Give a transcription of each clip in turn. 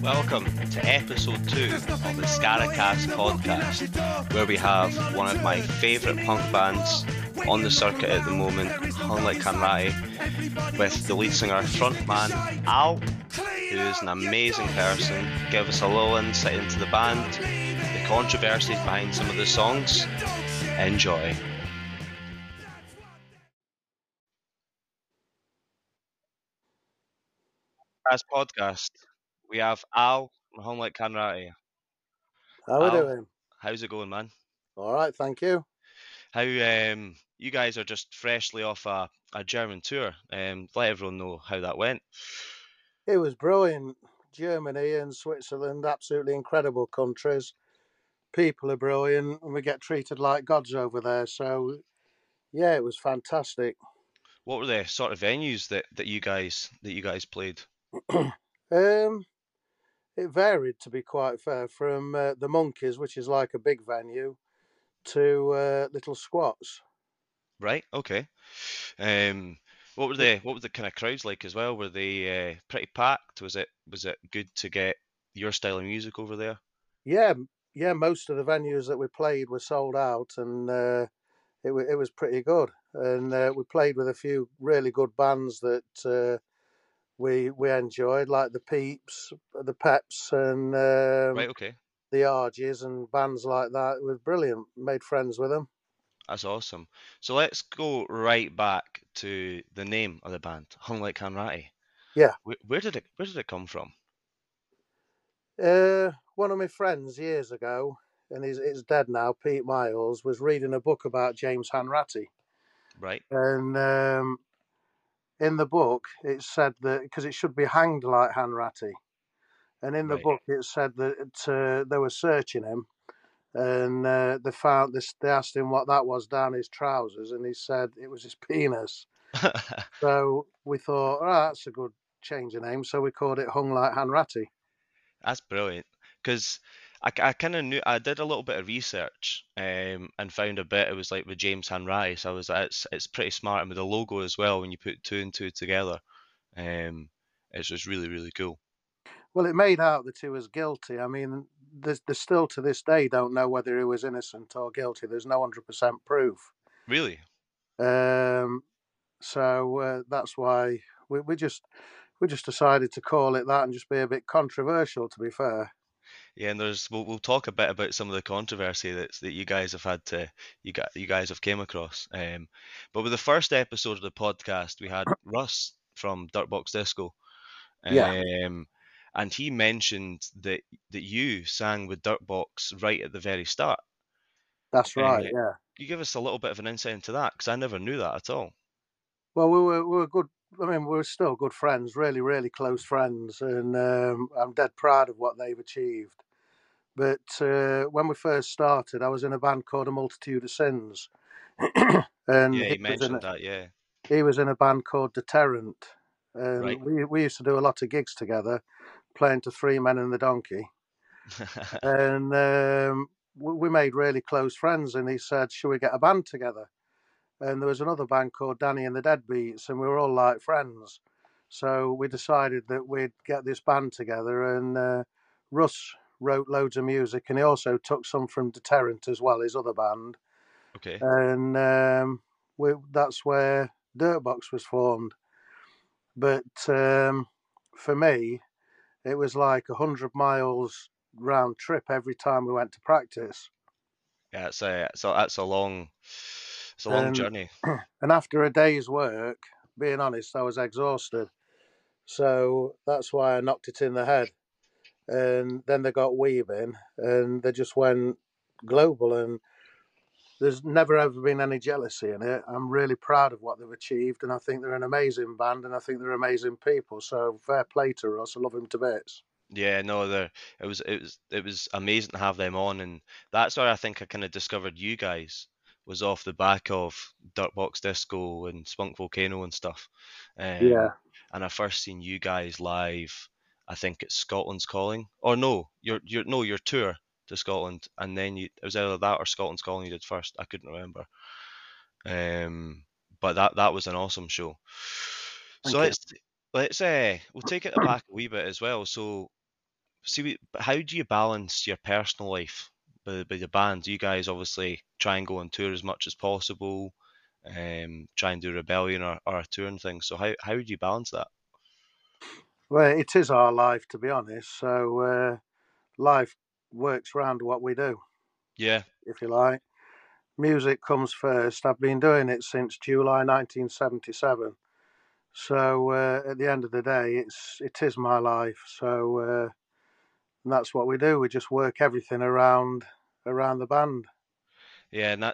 Welcome to episode 2 of the Scaracast podcast, where we have one of my favourite punk bands on the circuit at the moment, Hung Like Hanratty, with the lead singer frontman Al, who is an amazing person. Give us a little insight into the band, the controversies behind some of the songs. Enjoy. As podcast, we have Al from Hung Like Hanratty. How we Al, doing? how's it going, man? All right, thank you. How you guys are just freshly off a German tour. Let everyone know how that went. It was brilliant. Germany and Switzerland, absolutely incredible countries. People are brilliant, and we get treated like gods over there. So, yeah, it was fantastic. What were the sort of venues that you guys played? um, it varied, to be quite fair, from the Monkeys, which is like a big venue, to little squats. Right, okay. Um, what were the kind of crowds like as well? Were they pretty packed? Was it good to get your style of music over there? Yeah, yeah. Most of the venues that we played were sold out, and it was pretty good. And we played with a few really good bands that we enjoyed, like the Peeps, the Peps, and Right, okay. the Argies, and bands like that. It was brilliant. Made friends with them. That's awesome. So let's go right back to the name of the band, Hung Like Hanratty. Yeah. Where did it come from? One of my friends years ago, and he's dead now, Pete Miles, was reading a book about James Hanratty. Right, And in the book, it said that because it should be hanged like Hanratty. And in the right. book, it said that they were searching him, and they found this. They asked him what that was down his trousers, and he said it was his penis. So we thought, oh, that's a good change of name. So we called it Hung Like Hanratty. That's brilliant because I kind of knew I did a little bit of research and found a bit it was like with James Hanratty, so I was like, it's pretty smart and with the logo as well when you put two and two together, um, it's just really really cool. Well, it made out that he was guilty. I mean, there's still to this day don't know whether he was innocent or guilty. There's no 100% proof. Really? Um, so that's why we just decided to call it that and just be a bit controversial. To be fair, Yeah, and we'll talk a bit about some of the controversy that you guys have had to you guys have came across. But with the first episode of the podcast, we had Russ from Dirtbox Disco. yeah, Um, and he mentioned that you sang with Dirtbox right at the very start. that's right. Can Yeah. you give us a little bit of an insight into that? Because I never knew that at all. Well, we were good. I mean, we were still good friends, really, really close friends, and I'm dead proud of what they've achieved. But when we first started, I was in a band called A Multitude of Sins, and Yeah, he mentioned that. Yeah, he was in a band called Deterrent, right. and we used to do a lot of gigs together, playing to Three Men and the Donkey, and we made really close friends. And he said, "Should we get a band together?" And there was another band called Danny and the Deadbeats, and we were all like friends. So we decided that we'd get this band together, and Russ wrote loads of music, and he also took some from Deterrent as well, his other band, Okay. and that's where Dirtbox was formed. But for me, it was like 100 miles round trip every time we went to practice, Yeah, it's a long and journey. and after a day's work, being honest, I was exhausted. So that's why I knocked it in the head. And then they got Weaving and they just went global. And there's never ever been any jealousy in it. I'm really proud of what they've achieved. And I think they're an amazing band and I think they're amazing people. So fair play to us. I love them to bits. Yeah, no, it was amazing to have them on, and that's where I think I kind of discovered you guys was off the back of Dirtbox Disco and Spunk Volcano and stuff. Um, Yeah. and I first seen you guys live. I think it's Scotland's Calling, or no, your tour to Scotland, and then it was either that or Scotland's Calling you did first. I couldn't remember. Um, but that was an awesome show. So Thank you. let's we'll take it back a wee bit as well. So See, how do you balance your personal life with the band? Do you guys obviously try and go on tour as much as possible, try and do Rebellion or a tour and things? So how would you balance that? Well, it is our life, to be honest. So life works around what we do, Yeah, if you like. Music comes first. I've been doing it since July 1977. So at the end of the day, it is my life. So and that's what we do. We just work everything around the band. yeah, and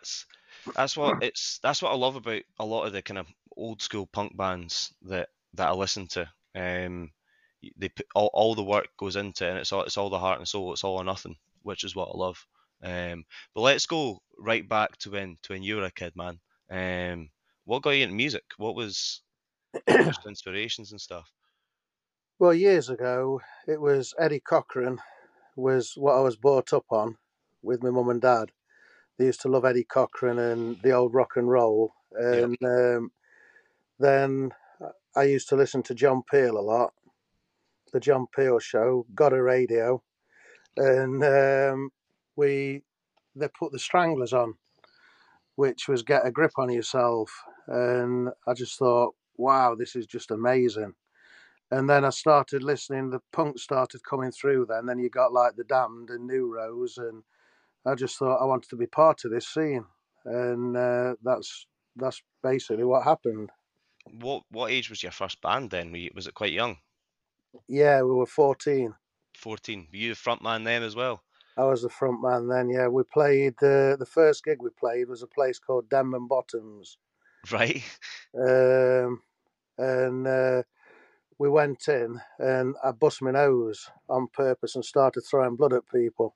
that's what I love about a lot of the kind of old school punk bands that I listen to. They put all the work goes into it, and it's all the heart and soul. It's all or nothing, which is what I love. But let's go right back to when you were a kid, man. What got you into music? What was your inspirations and stuff? Well, years ago, it was Eddie Cochran was what I was brought up on with my mum and dad. They used to love Eddie Cochran and the old rock and roll. Yep. And then I used to listen to John Peel a lot, the John Peel show, got a radio, and we they put the Stranglers on, which was Get a Grip on Yourself. And I just thought, wow, this is just amazing. And then I started listening, the punk started coming through then you got like The Damned and New Rose, and I just thought I wanted to be part of this scene. And that's basically what happened. What age was your first band then? Was it quite young? Yeah, we were 14. 14. Were you the front man then as well? I was the front man then. Yeah, we played. The first gig we played was a place called Denman Bottoms, Right. um, and we went in, and I bust my nose on purpose and started throwing blood at people,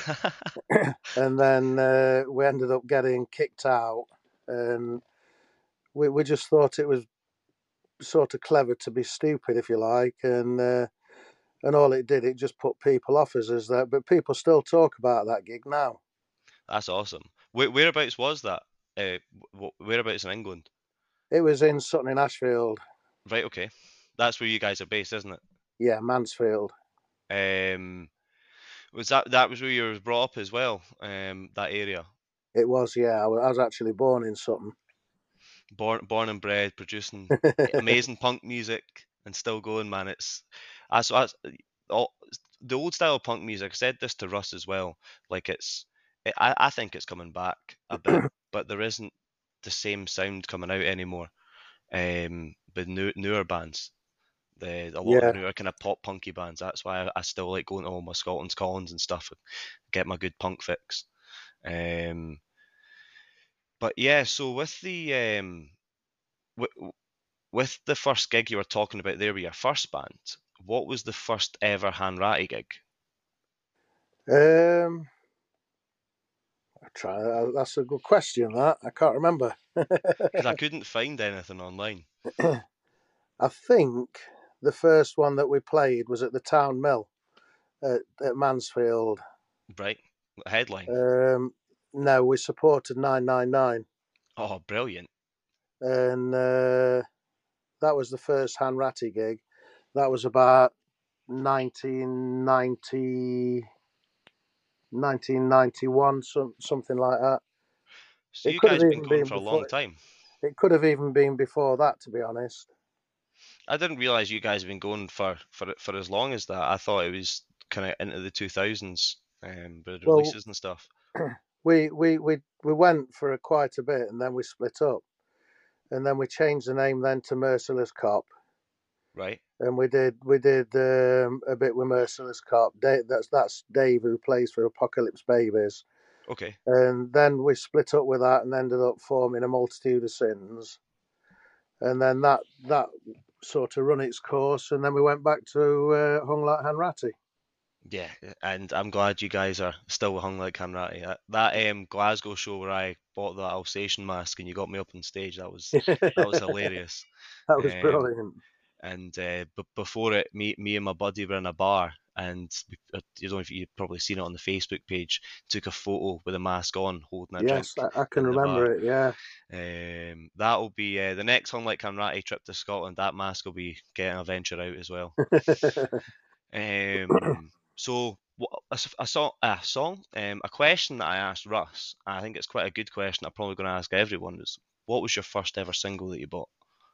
and then we ended up getting kicked out, and we just thought it was sort of clever to be stupid, if you like, and all it did, it just put people off us as that. But people still talk about that gig now. That's awesome. Whereabouts was that? Whereabouts in England? It was in Sutton in Ashfield. Right, okay. That's where you guys are based, isn't Yeah, Mansfield. it? Was that was where you were brought up as well? That area. It was, yeah. I was actually born in Sutton. Born and bred, producing amazing punk music and still going, man. That's all, the old style of punk music. I said this to Russ as well. Like I think it's coming back a bit, but there isn't the same sound coming out anymore. With newer bands, a lot of the Yeah, newer kind of pop punky bands. That's why I still like going to all my Scotland's Collins and stuff, and get my good punk fix. Um, but yeah, so w- with the first gig you were talking about there with your first band, what was the first ever Hanratty gig? um, that's a good question. That I can't remember. Because I couldn't find anything online. I think the first one that we played was at the Town Mill at Mansfield. Right, headline. Um, no, we supported 999, Oh, brilliant. and that was the first Hanratty gig. That was about 1990, 1991, something like that. So It you could have guys been even going been for a long before. time. It could have even been before that, to be honest. I didn't realize you guys have been going for as long as that. I thought it was kind of into the 2000s, with Well, releases and stuff. we went for quite a bit, and then we split up, and then we changed the name then to Merciless Cop, Right. and we did a bit with Merciless Cop. That's Dave who plays for Apocalypse Babies, Okay. and then we split up with that and ended up forming a Multitude of Sins, and then that sort of run its course, and then we went back to Hung Like Hanratty. Yeah, and I'm glad you guys are still hung like Hamratty. That Glasgow show where I bought that Alsatian mask and you got me up on stage, that was That hilarious. was Um, brilliant. and before it, me and my buddy were in a bar, and you don't know if you've probably seen it on the Facebook page. Took a photo with a mask on, holding a drink Yes, I can in the bar. remember it. Yeah. That'll be the next Hung Like Hamratty trip to Scotland. That mask will be getting a venture out as well. Um, So a question that I asked Russ, and I think it's quite a good question. I'm probably going to ask everyone is, what was your first ever single that you bought?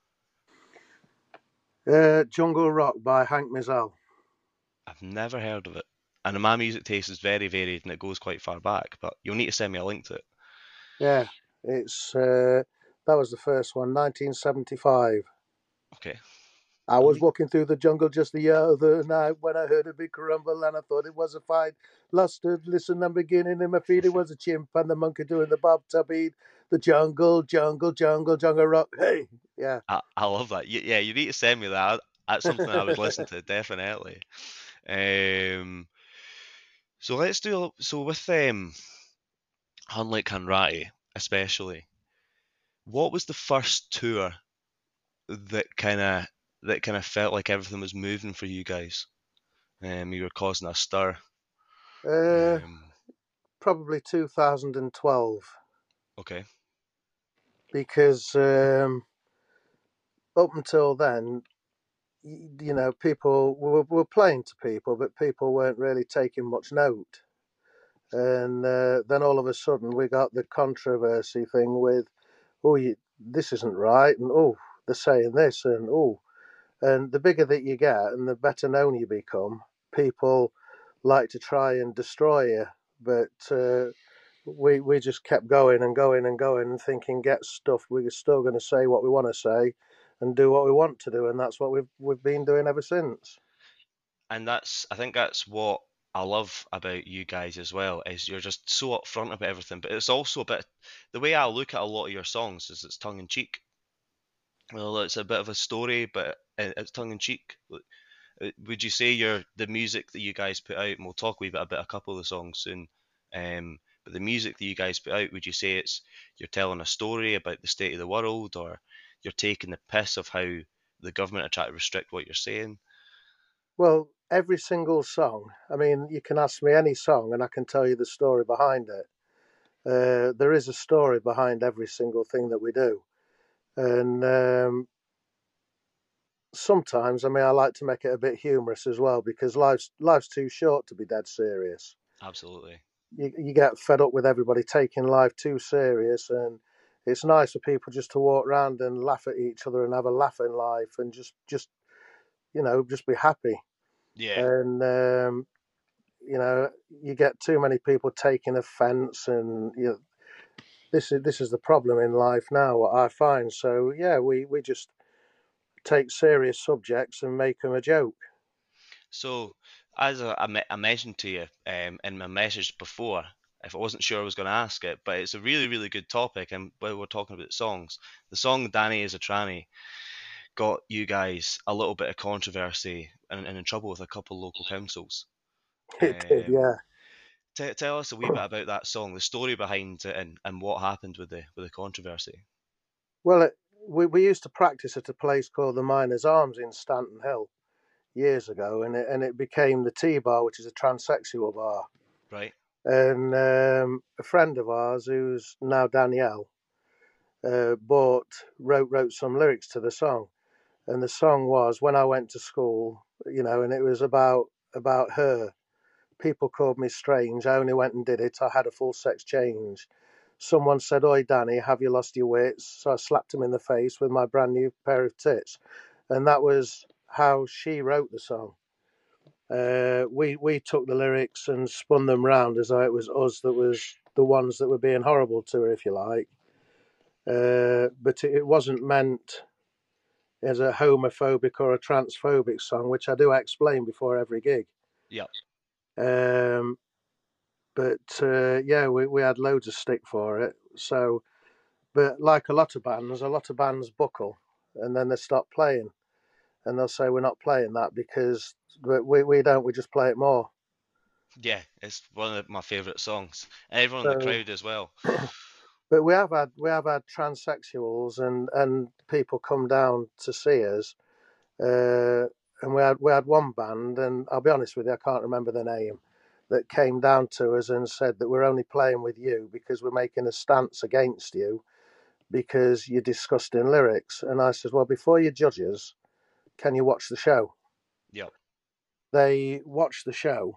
Jungle Rock by Hank Mizell. I've never heard of it, and my music taste is very varied and it goes quite far back. But you'll need to send me a link to it. Yeah, it's that was the first one, 1975. Okay, I I'll was need. walking through the jungle just the other night when I heard a big rumble and I thought it was a fight. Lost to listen and beginning in my feet. It was a chimp and the monkey doing the bob to beat. The jungle, jungle, jungle, jungle rock. Hey, yeah. I love that. Yeah, you need to send me that. That's something I would listen to definitely. Um, so let's do so with Unlike Hanratty, especially. What was the first tour that kind of felt like everything was moving for you guys? You were causing a stir. uh, Um, Probably 2012 okay, because up until then, you know, people were playing to people, but people weren't really taking much note. And then all of a sudden, we got the controversy thing with, oh, this isn't right, and oh, they're saying this, and oh, and the bigger that you get, and the better known you become, people like to try and destroy you. But we just kept going and going and going, and thinking, get stuff. We're still going to say what we want to say, and do what we want to do, and that's what we've been doing ever since. and I think that's what I love about you guys as well is you're just so upfront about everything, but it's also a bit the way I look at a lot of your songs is it's tongue in cheek. Well, it's a bit of a story, but it's tongue in cheek. Would you say the music that you guys put out, and we'll talk a wee bit about a couple of the songs soon, but the music that you guys put out, would you say it's you're telling a story about the state of the world, or you're taking the piss of how the government are trying to restrict what you're saying? Well, every single song. I mean, you can ask me any song, and I can tell you the story behind it. There is a story behind every single thing that we do, and sometimes, I mean, I like to make it a bit humorous as well because life's too short to be dead serious. Absolutely. You get fed up with everybody taking life too serious, and it's nice for people just to walk around and laugh at each other and have a laugh in life and just just be happy. Yeah. And you know, you get too many people taking offence, and this is the problem in life now. What I find, so yeah, we just take serious subjects and make them a joke. So, as I mentioned to you in my message before, if I wasn't sure I was going to ask it, but it's a really, really good topic, and while we're talking about songs, the song "Danny is a Tranny" got you guys a little bit of controversy and in trouble with a couple local councils. It did, Um, yeah. tell us a wee bit about that song, the story behind it, and what happened with the controversy. Well, we used to practice at a place called the Miners Arms in Stanton Hill years ago, and it became the T Bar, which is a transsexual bar. Right? And a friend of ours, who's now Danielle, bought wrote some lyrics to the song, and the song was "When I Went to School," and it was about her. People called me strange. I only went and did it. I had a full sex change. Someone said, "Oi, Danny, have you lost your wits?" So I slapped him in the face with my brand new pair of tits, and that was how she wrote the song. We took the lyrics and spun them round as though it was us that was the ones that were being horrible to her, if you like. But it wasn't meant as a homophobic or a transphobic song, which I do explain before every gig. Yep. Um, but yeah, we had loads of stick for it. So, but like a lot of bands buckle and then they stop playing and they'll say we're not playing that because we don't. We just play it more. Yeah, it's one of my favourite songs. Everyone in the So, crowd as well. but we have had transsexuals and people come down to see us. Uh, and we had one band, and I'll be honest with you, I can't remember the name, that came down to us and said that we're only playing with you because we're making a stance against you because you're disgusting lyrics. And I said, well, before you judge us, can you watch the show? Yep. They watched the show,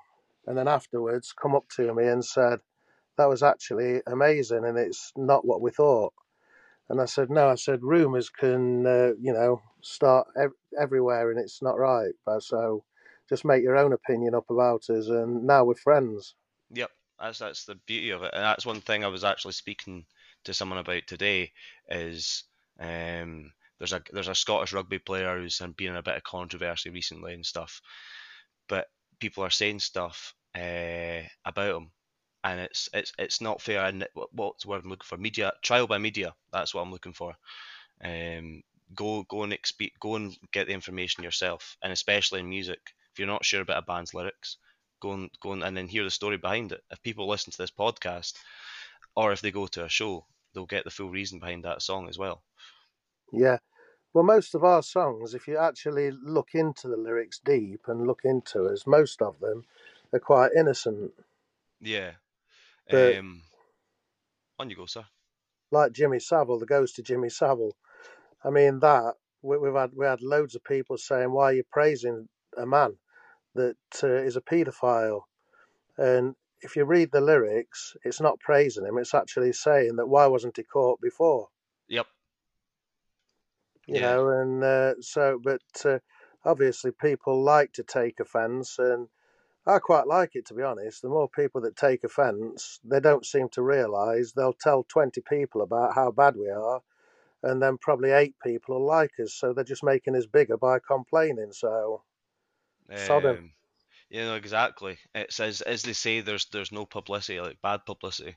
and then afterwards come up to me and said, that was actually amazing and it's not what we thought. And I said, no, I said, rumours can, start everywhere and it's not right. But so just make your own opinion up about us. And now we're friends. Yep, that's the beauty of it, and that's one thing I was actually speaking to someone about today. Is there's a Scottish rugby player who's been in a bit of controversy recently and stuff, but people are saying stuff about him, and it's not fair. And what's the word I'm looking for? Media trial by media. That's what I'm looking for. Um, go and get the information yourself, and especially in music, if you're not sure about a band's lyrics, and then hear the story behind it. If people listen to this podcast, or if they go to a show, they'll get the full reason behind that song as well. Yeah. Well, most of our songs, if you actually look into the lyrics deep and look into us, most of them are quite innocent. Yeah. But On you go, sir. like Jimmy Savile, the Ghost of Jimmy Savile, I mean, that we had loads of people saying, why are you praising a man that is a paedophile? And if you read the lyrics, it's not praising him. It's actually saying that why wasn't he caught before? Yep. You Yeah. know, and but obviously people like to take offence, and I quite like it, to be honest. The more people that take offence, they don't seem to realise they'll tell 20 people about how bad we are, and then probably 8 people will like us. So they're just making us bigger by complaining. So, sod 'em. Exactly. It's as they say, there's no publicity like bad publicity.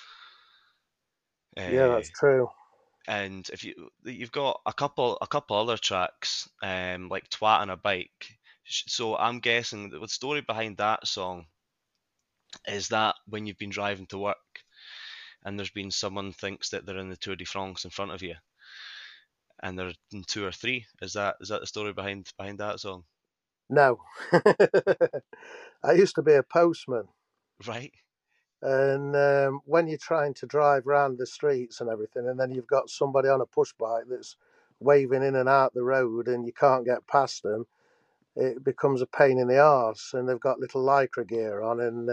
Yeah, Uh, that's true. and if you've got a couple other tracks, like "Twat on a Bike," so I'm guessing that the story behind that song is that when you've been driving to work and there's been someone thinks that they're in the Tour de France in front of you and they're in two or three. Is that the story behind that song? No. I used to be a postman. Right. And when you're trying to drive around the streets and everything, and then you've got somebody on a push bike that's waving in and out the road and you can't get past them, it becomes a pain in the arse. And they've got little lycra gear on, and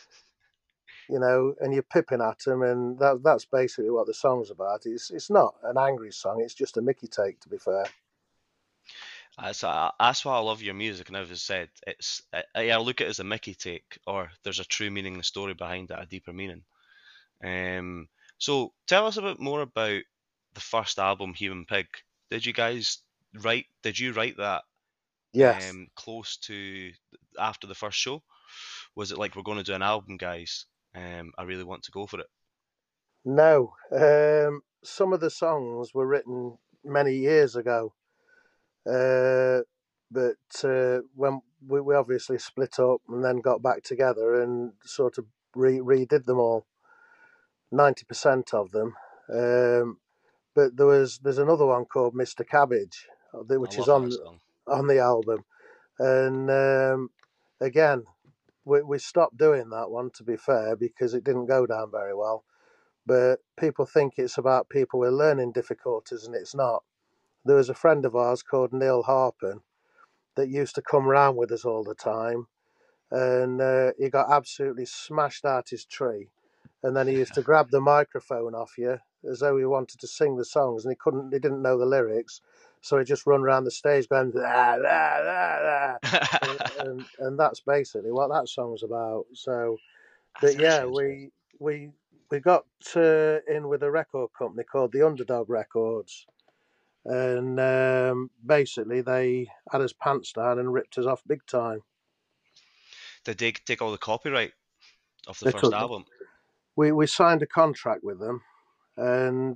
and you're pipping at them, and that's basically what the song's about. It's not an angry song; it's just a Mickey take, to be fair. That's why I love your music, and as I said, I look at it as a Mickey take, or there's a true meaning, the story behind it, a deeper meaning. So tell us a bit more about the first album, Human Pig. Did you write that Yes. close to after the first show? Was it like, we're going to do an album, guys? I really want to go for it. No. Some of the songs were written many years ago. But when we obviously split up and then got back together and sort of redid them all, 90% of them. But there's another one called Mr. Cabbage, I which is love that song. on the album, and again we stopped doing that one, to be fair, because it didn't go down very well. But people think it's about people with learning difficulties, and it's not. There was a friend of ours called Neil Harpen that used to come round with us all the time, and he got absolutely smashed out his tree. And then he used to grab the microphone off you as though he wanted to sing the songs, and he didn't know the lyrics, so he just run around the stage going la la la la, and that's basically what that song's about. So, That's but yeah, interesting. we we got in with a record company called the Underdog Records, and basically they had us pants down and ripped us off big time. Did they take all the copyright of the They first took album? we signed a contract with them, and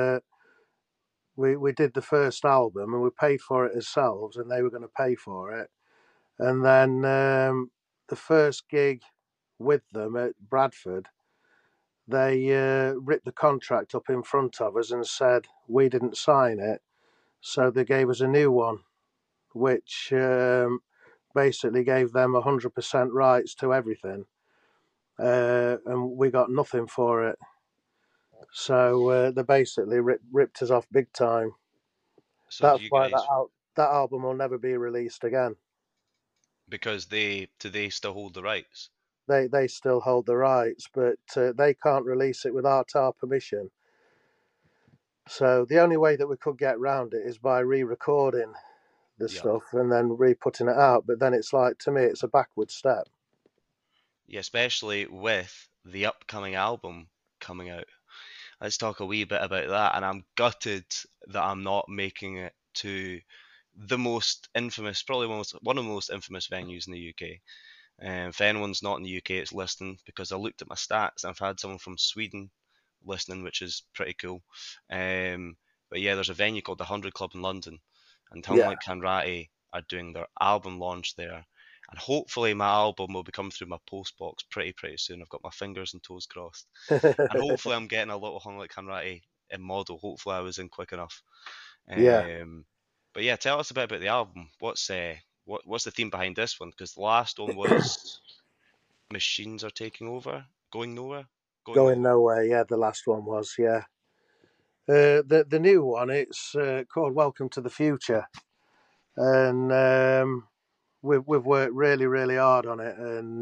we did the first album, and we paid for it ourselves, and they were going to pay for it. And then the first gig with them at Bradford, they ripped the contract up in front of us and said we didn't sign it, so they gave us a new one, which basically gave them 100% rights to everything, and we got nothing for it. So they basically ripped us off big time. So do That's you why guys, that album will never be released again. because they still hold the rights? they still hold the rights, but they can't release it without our permission. So the only way that we could get around it is by re-recording the Yep. stuff and then re-putting it out. But then it's like, to me, it's a backward step. Yeah, especially with the upcoming album coming out. Let's talk a wee bit about that. And I'm gutted that I'm not making it to the most infamous, probably one of the most infamous venues in the UK. If anyone's not in the UK, it's listening, because I looked at my stats and I've had someone from Sweden listening, which is pretty cool. But yeah, there's a venue called the 100 Club in London, and Hung Yeah. Like Kanrati are doing their album launch there. And hopefully my album will be coming through my post box pretty soon. I've got my fingers and toes crossed. And hopefully I'm getting a little Hung Like Kanrati in model. Hopefully I was in quick enough. Yeah. But yeah, tell us a bit about the album. What's the theme behind this one? Because the last one was machines are taking over, going nowhere, going Going nowhere. nowhere. Yeah, the last one was. Yeah. The new one, it's called Welcome to the Future, and we've worked really hard on it, and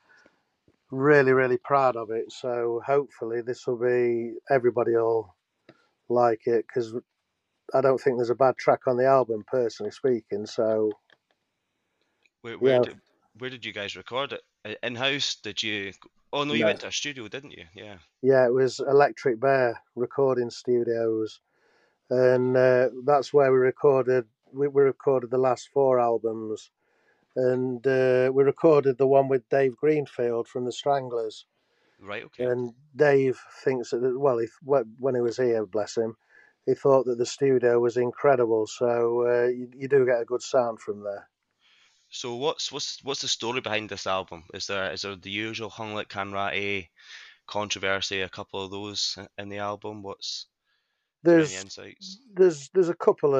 really proud of it. So hopefully this will be, everybody will like it, because I don't think there's a bad track on the album, personally speaking. So Where where yeah, did where did you guys record it? In house? Did you? Oh no, you no, went to a studio, didn't you? Yeah. yeah, it was Electric Bear Recording Studios, and that's where we recorded. We recorded the last four albums, and we recorded the one with Dave Greenfield from the Stranglers. Right. Okay. And Dave thinks that, well, when he was here, bless him, he thought that the studio was incredible. So you do get a good sound from there. So what's the story behind this album? Is there the usual Hung Like Kanrati controversy? A couple of those in the album. Is there any There's insights? there's a couple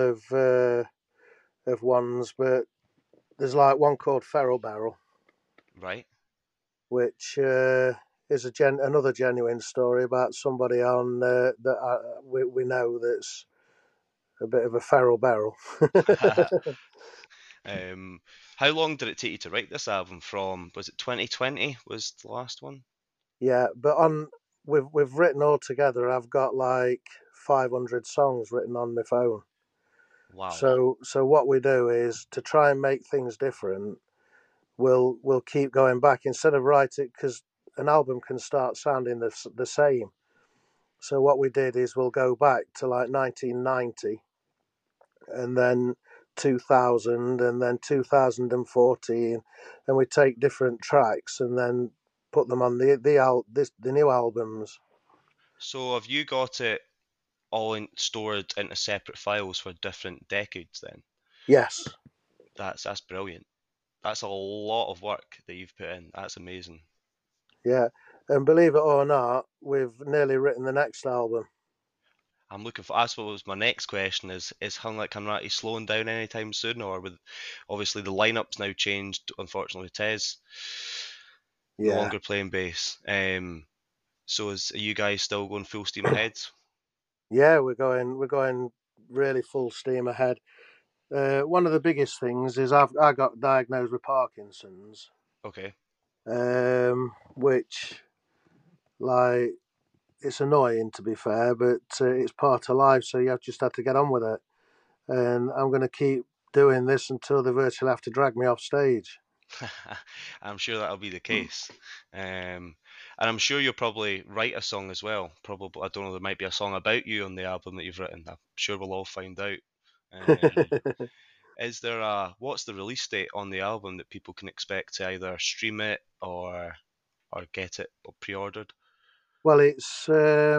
of ones, but there's like one called Feral Barrel, Right. which is another genuine story about somebody on that we know that's a bit of a feral barrel. um, how long did it take you to write this album? From, was it 2020? Was the last one? Yeah, but we've written all together. I've got like 500 songs written on my phone. Wow. So what we do is, to try and make things different. We'll keep going back instead of writing, because an album can start sounding the same. So what we did is, we'll go back to like 1990, and then 2000, and then 2014, and we take different tracks and then put them on the new albums. So have you got it all stored into separate files for different decades then? Yes. That's brilliant. That's a lot of work that you've put in. That's amazing. Yeah, and believe it or not, we've nearly written the next album. I'm looking for. I suppose my next question is Hung Like Kanrati slowing down anytime soon, or with obviously the lineup's now changed. Unfortunately, Tez no Yeah, longer playing bass. So are you guys still going full steam ahead? yeah, we're going really full steam ahead. One of the biggest things is I got diagnosed with Parkinson's, Okay. which, like, it's annoying, to be fair, but it's part of life, so you just have to get on with it. And I'm going to keep doing this until they virtually have to drag me off stage. I'm sure that'll be the case. And I'm sure you'll probably write a song as well. Probably, I don't know, there might be a song about you on the album that you've written. I'm sure we'll all find out. What's the release date on the album that people can expect to either stream it or get it or pre-ordered? Well, it's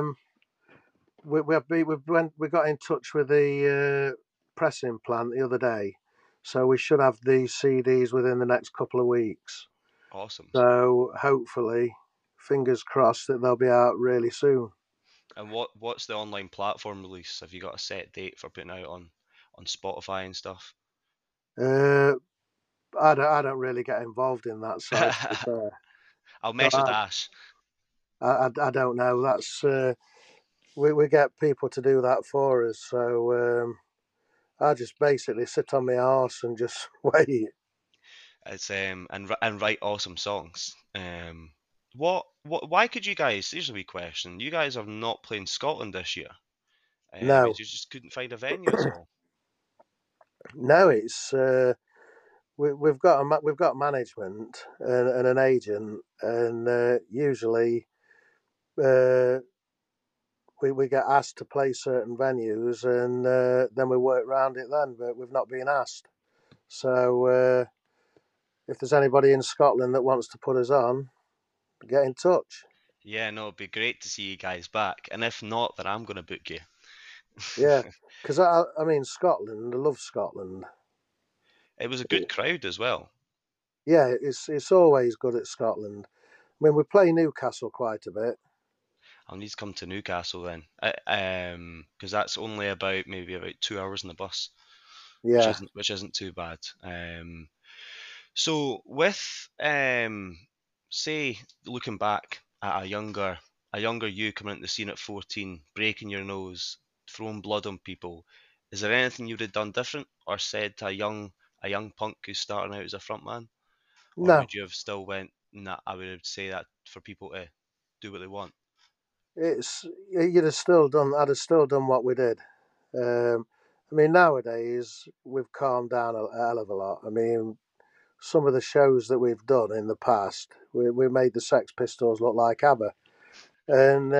we got in touch with the pressing plant the other day, so we should have these CDs within the next couple of weeks. Awesome. So hopefully, fingers crossed, that they'll be out really soon. And what's the online platform release? Have you got a set date for putting out on Spotify and stuff? Uh, I don't really get involved in that side, to be fair. I'll So message Ash. I don't know. That's we get people to do that for us. So I just basically sit on my arse and just wait. It's and write awesome songs. Why could you guys? Here's a wee question. You guys are not playing Scotland this year. You No, just couldn't find a venue, is all. no, it's we've got management and an agent, and usually uh, we get asked to play certain venues, and then we work around it. Then, but we've not been asked. So if there's anybody in Scotland that wants to put us on, get in touch. Yeah, no, it'd be great to see you guys back. And if not, then I'm gonna book you. Yeah, because I mean Scotland, I love Scotland. It was a good crowd as well. Yeah, it's always good at Scotland. I mean, we play Newcastle quite a bit. I'll need to come to Newcastle then, because that's only maybe about 2 hours in the bus, Yeah, which isn't too bad. So with say looking back at a younger you coming into the scene at 14, breaking your nose, throwing blood on people, is there anything you would have done different or said to a young punk who's starting out as a frontman, or no, would you have still went, nah, I would say that for people to do what they want? it's you'd have still done. I'd have still done what we did. I mean, nowadays we've calmed down a hell of a lot. I mean, some of the shows that we've done in the past, we made the Sex Pistols look like ABBA, and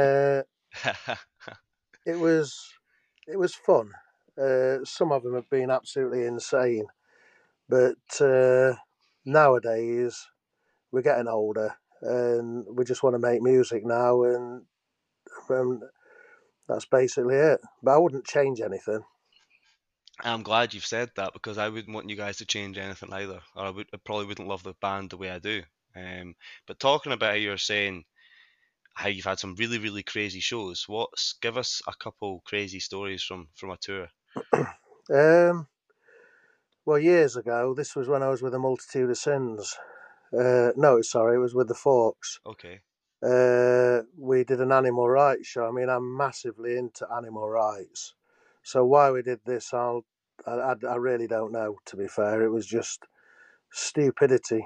it was it was fun. Some of them have been absolutely insane, but nowadays we're getting older and we just want to make music now, and that's basically it. But I wouldn't change anything. I'm glad you've said that because I wouldn't want you guys to change anything either, or I probably wouldn't love the band the way I do. But talking about how you're saying how you've had some really, really crazy shows, give us a couple crazy stories from a tour. Um, well, years ago, this was when I was with a Multitude of Sins. No, sorry, it was with the Forks. Okay. We did an animal rights show. I mean, I'm massively into animal rights. So why we did this, I really don't know. To be fair, it was just stupidity.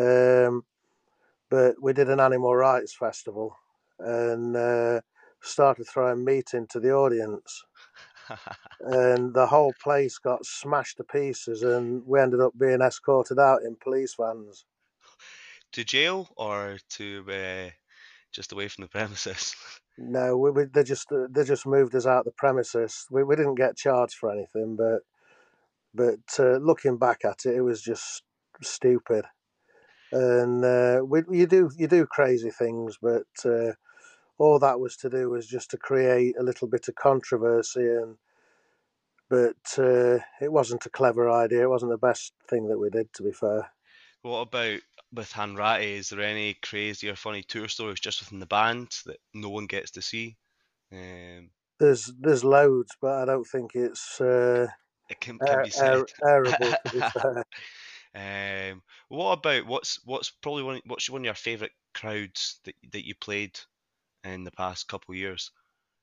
But we did an animal rights festival and started throwing meat into the audience, and the whole place got smashed to pieces, and we ended up being escorted out in police vans. To jail or to just away from the premises? No, they just moved us out the premises. We didn't get charged for anything, but looking back at it, it was just stupid. And you do crazy things, but all that was to do was just to create a little bit of controversy, and but it wasn't a clever idea. It wasn't the best thing that we did, to be fair. What about with Hanratty? Is there any crazy or funny tour stories just within the band that no one gets to see? Um, There's loads, but I don't think it's it can be said. airable, to be fair. What about what's one of your favourite crowds that you played in the past couple of years?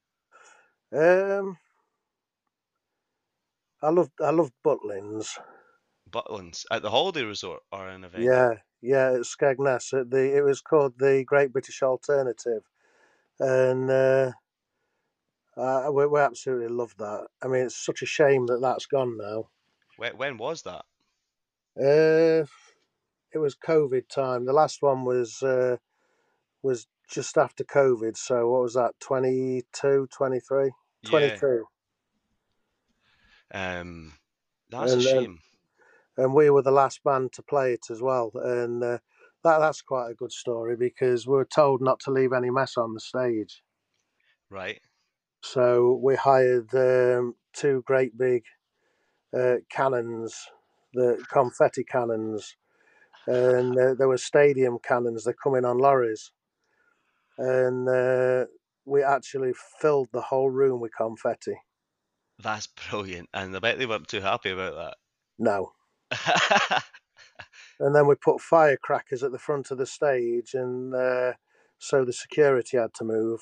Um, I love Butlins. Butlins at the holiday resort or in a venue? Yeah, at Skegness. It was called the Great British Alternative, and we absolutely love that. I mean, it's such a shame that that's gone now. When was that? Uh, it was COVID time. The last one was just after COVID. So what was that? 22, 23, Yeah, 22, um, that's a and shame. and we were the last band to play it as well. And that's quite a good story because we were told not to leave any mess on the stage. Right. So we hired two great big cannons, the confetti cannons, and there were stadium cannons. They come in on lorries, and we actually filled the whole room with confetti. That's brilliant, and I bet they weren't too happy about No. that. And then we put firecrackers at the front of the stage, and so the security had to move.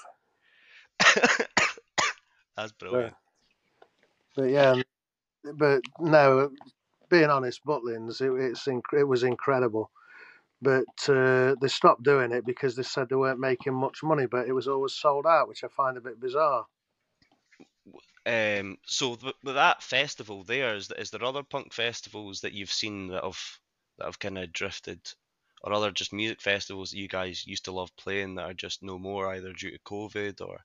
That's But, brilliant. but yeah, but no. being honest, Butlins, it was incredible. But they stopped doing it because they said they weren't making much money, but it was always sold out, which I find a bit bizarre. So with that festival there, is there other punk festivals that you've seen that have kind of drifted, or other just music festivals that you guys used to love playing that are just no more, either due to COVID or?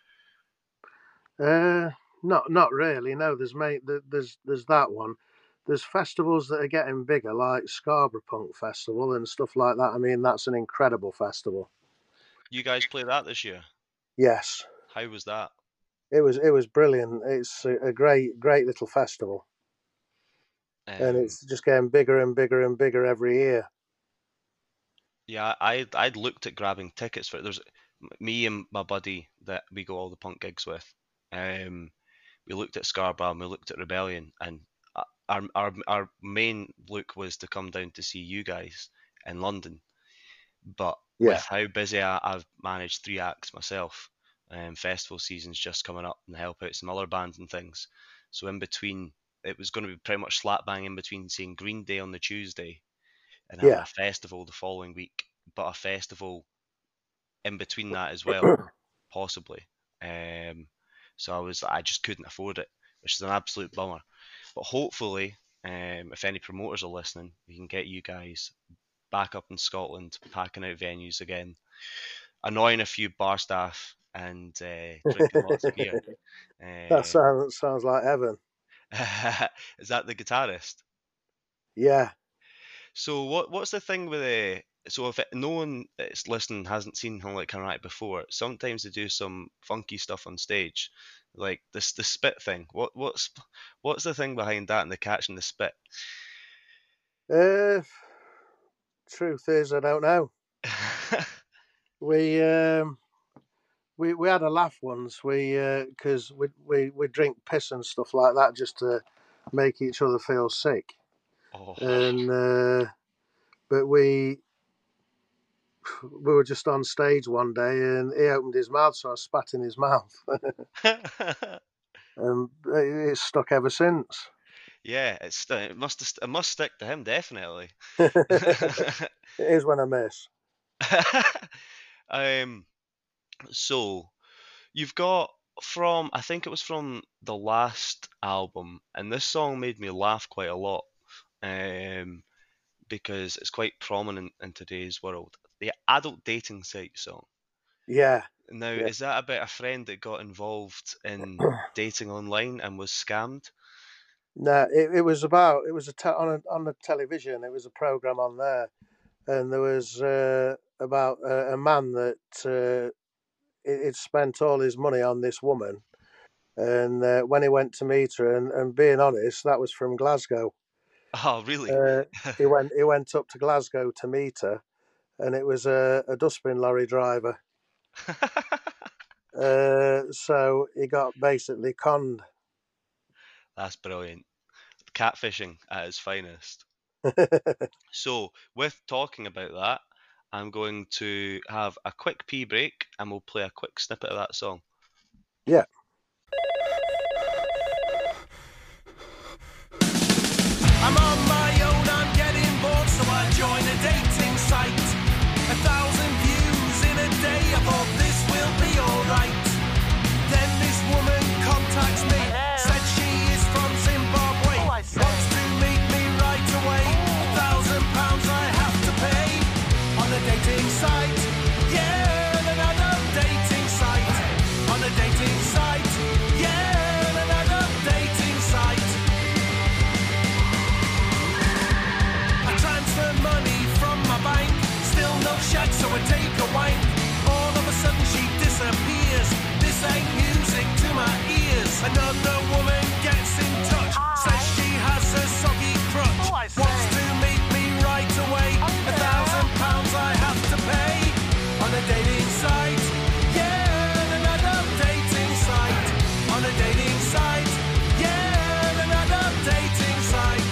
Not really. No, there's that one. There's festivals that are getting bigger, like Scarborough Punk Festival and stuff like that. I mean, that's an incredible festival. You guys play that this year? Yes. How was that? It was brilliant. It's a great little festival, and it's just getting bigger and bigger and bigger every year. Yeah, I'd looked at grabbing tickets for it. There's me and my buddy that we go all the punk gigs with. We looked at Scarborough and we looked at Rebellion, and our main look was to come down to see you guys in London. But with how busy I've managed 3 acts myself, festival season's just coming up and help out some other bands and things. So in between, it was going to be pretty much slap bang in between seeing Green Day on the Tuesday and having a festival the following week, but a festival in between that as well, possibly. So I just couldn't afford it, which is an absolute bummer. But hopefully, if any promoters are listening, we can get you guys back up in Scotland, packing out venues again, annoying a few bar staff, and drinking lots of beer. That sounds like heaven. Is that the guitarist? Yeah. So what's the thing with so if no one that's listening hasn't seen Hung Like Carnarvon before, sometimes they do some funky stuff on stage, like the spit thing. What's the thing behind that and the catching the spit? Truth is, I don't know. We had a laugh once. Because we drink piss and stuff like that just to make each other feel sick. Oh. And but we were just on stage one day and he opened his mouth, so I spat in his mouth. And it's stuck ever since. Yeah, it must stick to him, definitely. It is when I miss. So you've got I think it was from the last album, and this song made me laugh quite a lot, because it's quite prominent in today's world. The adult dating site song. Yeah. Now, is that about a friend that got involved in dating online and was scammed? No, it was about on the television. It was a program on there, and there was about a man that it spent all his money on this woman, and when he went to meet her, and being honest, that was from Glasgow. Oh, really? He went up to Glasgow to meet her, and it was a dustbin lorry driver. So he got basically conned. That's brilliant. Catfishing at its finest. So, with talking about that, I'm going to have a quick pee break and we'll play a quick snippet of that song. Yeah. I'm on my own, I'm getting bored, so I join a dating site. 1,000 views in a day, I thought this will be alright. Then this woman contacts me, said she is from Zimbabwe, wants to meet me right away. £1,000 I have to pay on a dating site. Yeah, another dating site. On a dating site. Yeah, another dating site. I transfer money from my bank, still no shack, so I take a wank. All of a sudden she disappears. This ain't music to my ears. Another woman gets in touch, says she has a soggy crutch, wants to meet me right away. £1,000 I have to pay on a dating site. Yeah, another dating site. On a dating site. Yeah, another dating site.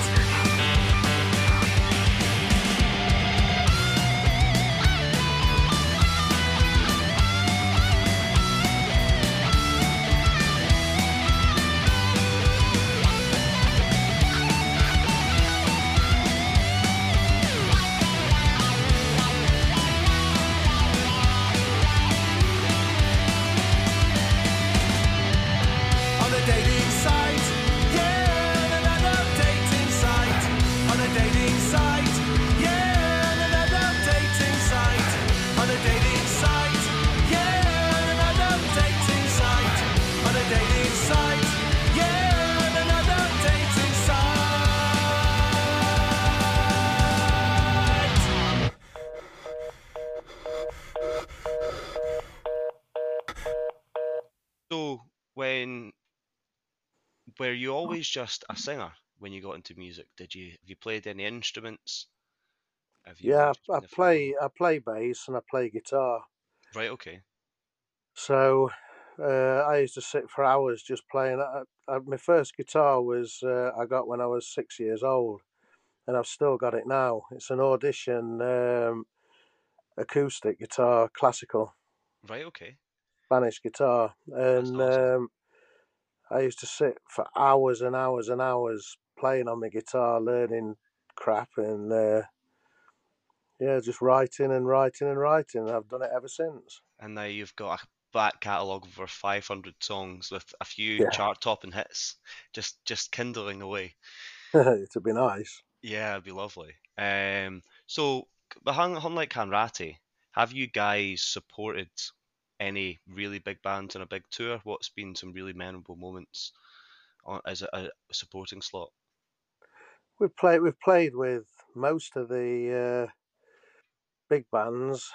then were you always just a singer when you got into music? Have you played any instruments? Have you Yeah, always just been a frontman? I play bass and I play guitar. Right, okay. So I used to sit for hours just playing. My first guitar was I got when I was 6 years old, and I've still got it now. It's an Audition acoustic guitar, classical Right, okay. Spanish guitar, That's and awesome. I used to sit for hours and hours and hours playing on my guitar, learning crap, and yeah, just writing and writing and writing. I've done it ever since. And now you've got a back catalogue of over 500 songs with a few Yeah, chart-topping hits, just kindling away. it'd be nice. Yeah, it'd be lovely. So, but unlike Hanratty, have you guys supported any really big bands on a big tour? What's been some really memorable moments as a supporting slot? We've played with most of the big bands.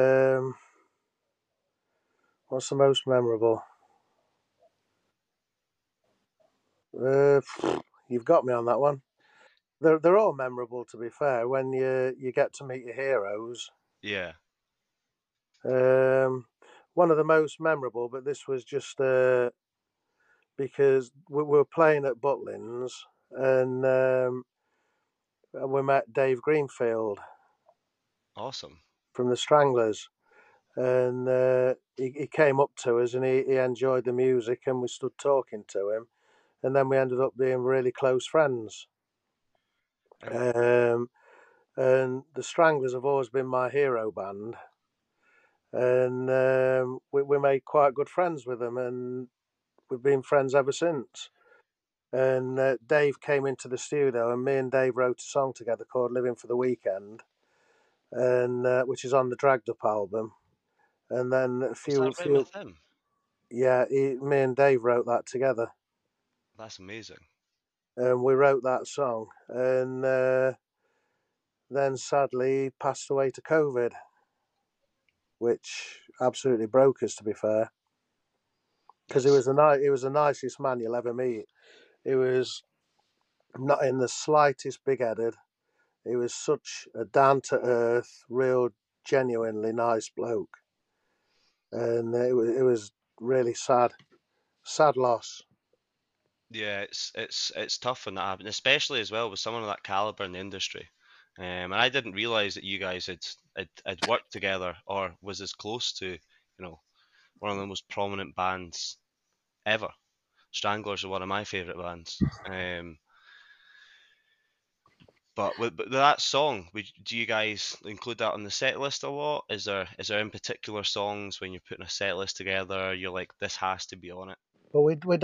What's the most memorable? Uh, you've got me on that one. They're all memorable, to be fair. When you get to meet your heroes. Yeah, Um, One of the most memorable, but this was just because we were playing at Butlins, and we met Dave Greenfield awesome. from the Stranglers, and he came up to us and he enjoyed the music, and we stood talking to him, and then we ended up being really close friends. And Um, and the Stranglers have always been my hero band, and we made quite good friends with them, and we've been friends ever since. And Dave came into the studio, and me and Dave wrote a song together called "Living for the Weekend," and which is on the Dragged Up album. And then was that right with him? yeah, me and Dave wrote that together, That's amazing. and we wrote that song. And then sadly, he passed away to COVID, which absolutely broke us, to be fair, because That's he was the nicest man you'll ever meet. He was not in the slightest big-headed. He was such a down-to-earth, real, genuinely nice bloke, and it was really sad loss. Yeah, it's tough when that happens, especially as well with someone of that caliber in the industry. And I didn't realize that you guys had worked together or was as close to, one of the most prominent bands ever. Stranglers are one of my favorite bands. But that song, do you guys include that on the set list a lot? Is there in particular songs when you're putting a set list together, you're like, this has to be on it? But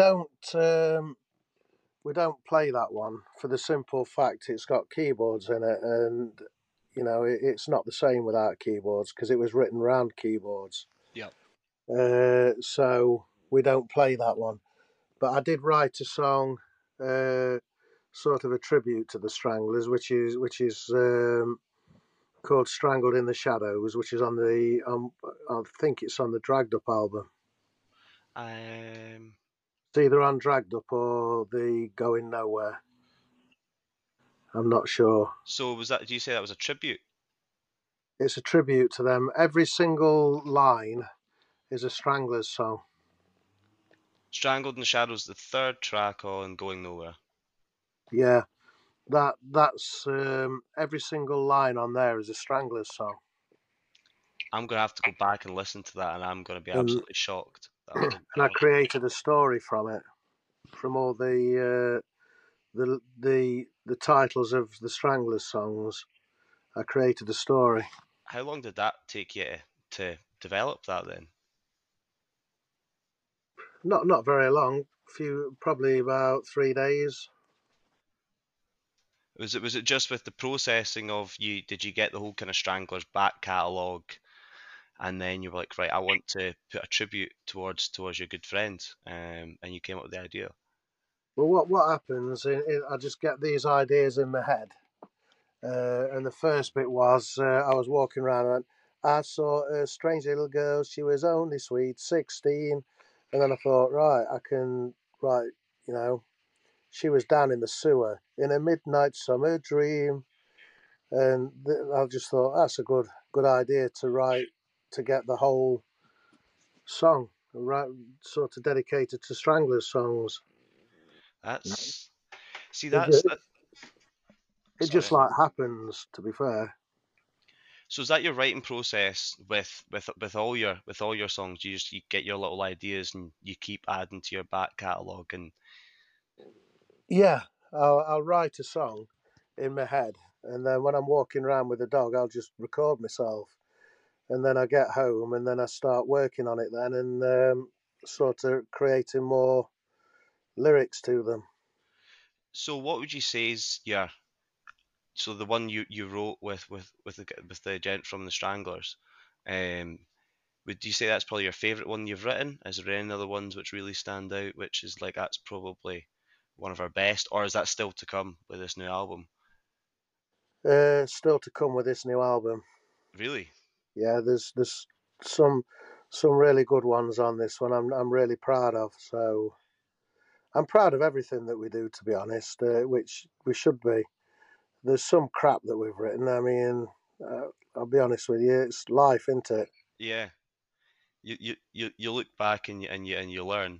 we don't play that one for the simple fact it's got keyboards in it, and it's not the same without keyboards because it was written around keyboards. Yeah. So we don't play that one. But I did write a song, sort of a tribute to the Stranglers, which is called "Strangled in the Shadows," which is on the I think it's on the Dragged Up album. Um, It's either on Dragged Up or the Going Nowhere. I'm not sure. so do you say that was a tribute? It's a tribute to them. Every single line is a Stranglers song. Strangled in the Shadows, the third track on Going Nowhere. Yeah, that's every single line on there is a Stranglers song. I'm gonna have to go back and listen to that, and I'm gonna be And absolutely shocked that I didn't and I hear it. created a story from it, from all the titles of the Stranglers songs. I created a story. How long did that take you to develop that then? Not very long. Probably about 3 days. Was it just with the processing of you? Did you get the whole kind of Stranglers back catalogue, and then you were like, right, I want to put a tribute towards your good friend, and you came up with the idea. Well, what happens? I just get these ideas in my head, and the first bit was I was walking around and I saw a strange little girl. She was only sweet 16, And then I thought, right, I can write, you know, she was down in the sewer in a midnight summer dream. And I just thought that's a good idea to write, to get the whole song, right, sort of dedicated to Stranglers songs. That's see It, that's it, that. it just Sorry. like happens, to be fair. So is that your writing process with all your songs? You get your little ideas and you keep adding to your back catalogue and Yeah, I'll write a song in my head, and then when I'm walking around with the dog, I'll just record myself, and then I get home, and then I start working on it then, and sort of creating more lyrics to them. so what would you say is your so the one you wrote with the gent from the Stranglers, um, would you say that's probably your favourite one you've written? Is there any other ones which really stand out, which is like that's probably one of our best, or is that still to come with this new album? Still to come with this new album. Really? Yeah, there's some some really good ones on this one. I'm really proud of. So I'm proud of everything that we do, to be honest, which we should be. There's some crap that we've written. I mean, I'll be honest with you, it's life, isn't it? Yeah. You look back and you learn.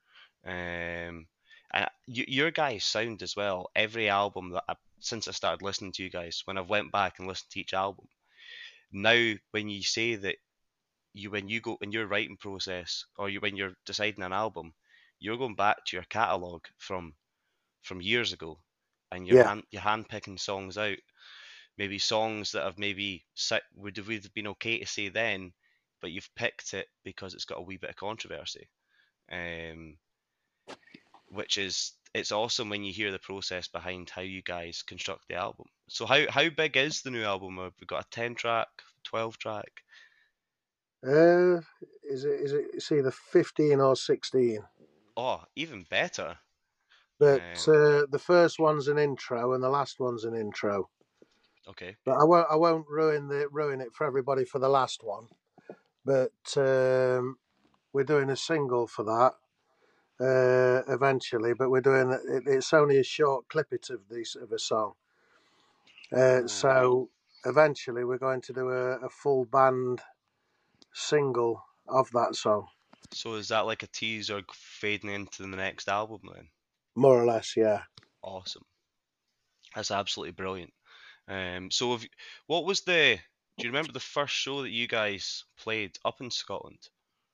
And your guys' sound as well. Every album since I started listening to you guys, when I've went back and listened to each album, now when you say that when you go in your writing process or when you're deciding an album, you're going back to your catalogue from years ago, and Yeah. you're hand picking songs out, maybe songs that have maybe would have been okay to say then, but you've picked it because it's got a wee bit of controversy. Um, which is it's awesome when you hear the process behind how you guys construct the album. So how big is the new album? Have we got a 10 track, 12 track? Uh, is it? It's either 15 or 16. Oh, even better. But Um, the first one's an intro and the last one's an intro. okay. But I won't ruin it for everybody for the last one. But we're doing a single for that eventually. But we're doing it's only a short clippet of a song. So eventually we're going to do a full band single of that song. So is that like a teaser fading into the next album then? More or less, yeah. Awesome. That's absolutely brilliant. So what was the? Do you remember the first show that you guys played up in Scotland?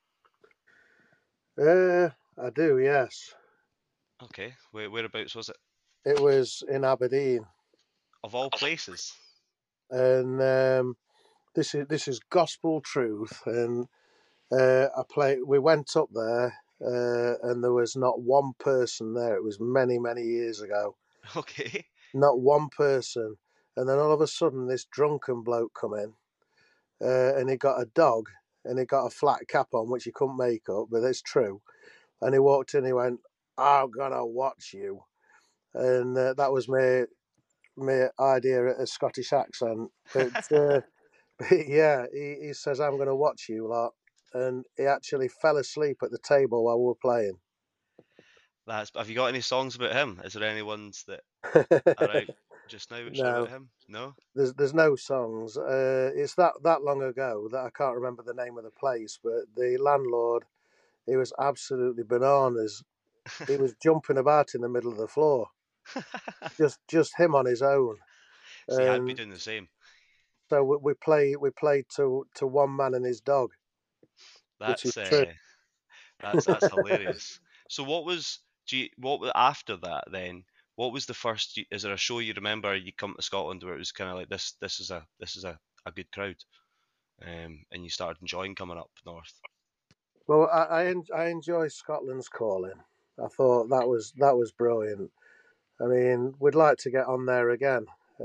I do, yes. Okay, whereabouts was it? It was in Aberdeen, Of all places. and this is gospel truth. And we went up there, and there was not one person there. It was many years ago. Okay. Not one person. And then all of a sudden, this drunken bloke come in, and he got a dog, and he got a flat cap on, which he couldn't make up, but it's true. And he walked in, he went, "I'm gonna watch you," and that was my idea at a Scottish accent. But yeah, he says, "I'm gonna watch you lot," and he actually fell asleep at the table while we were playing. Have you got any songs about him? Is there any ones that are out just now which are about No, him? No? there's no songs. It's that long ago that I can't remember the name of the place. But the landlord, he was absolutely bananas. He was jumping about in the middle of the floor, just him on his own. See, I'd be And doing the same. so we played to one man and his dog, which is That's true. that's hilarious. So after that then? What was the first? Is there a show you remember you come to Scotland where it was kind of like this? This is a good crowd, and you started enjoying coming up north. Well, I enjoy Scotland's Calling. I thought that was brilliant. I mean, we'd like to get on there again.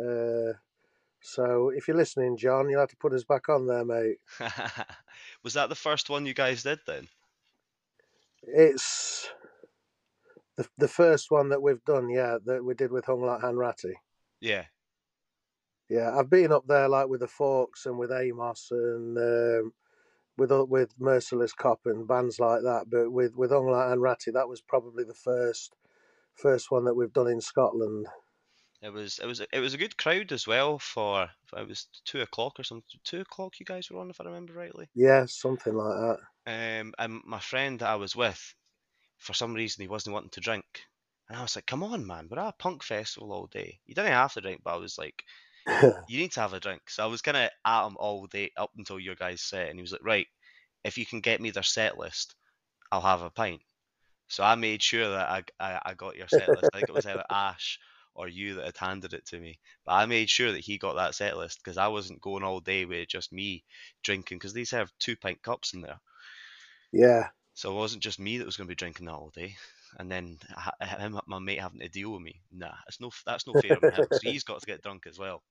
So if you're listening, John, you'll have to put us back on there, mate. Was that the first one you guys did then? It's the first one that we've done, yeah, that we did with Hung Like Hanratty. Yeah. Yeah, I've been up there like with the Forks and with Amos, and with Merciless Cop and bands like that. But with Ongla and Ratty, that was probably the first one that we've done in Scotland. It was a good crowd as well for it was 2 o'clock or something. 2 o'clock you guys were on, if I remember rightly. Yeah, something like that. And my friend that I was with, for some reason he wasn't wanting to drink. And I was like, come on, man, we're at a punk festival all day. You didn't have to drink, but I was like, you need to have a drink. So I was kind of at him all day up until your guys' set. And he was like, right, if you can get me their set list, I'll have a pint. So I made sure that I got your set list. I think it was either Ash or you that had handed it to me. But I made sure that he got that set list because I wasn't going all day with just me drinking because these have 2 pint cups in there. Yeah. So it wasn't just me that was going to be drinking that all day. And then him, my mate, having to deal with me. Nah, that's no fair on him. So he's got to get drunk as well.